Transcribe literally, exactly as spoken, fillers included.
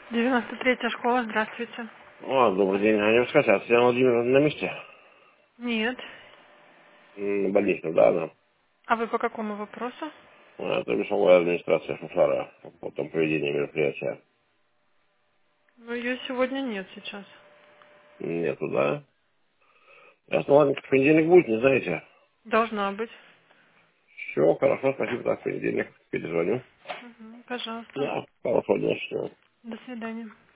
девяносто третья школа, здравствуйте. О, добрый день. Они скажите, Татьяна Владимировна на месте? Нет. М, Больничная, да, она. А вы по какому вопросу? А, Это весовая администрация Шушара. Потом проведение мероприятия. Ну, ее сегодня нет сейчас. Нету, да? Ясно, ладно, в понедельник будет, не знаете? Должна быть. Все, хорошо, спасибо, так, в понедельник перезвоню. Мгм, пожалуйста. Да, хорошо, дня, счастливо. До свидания.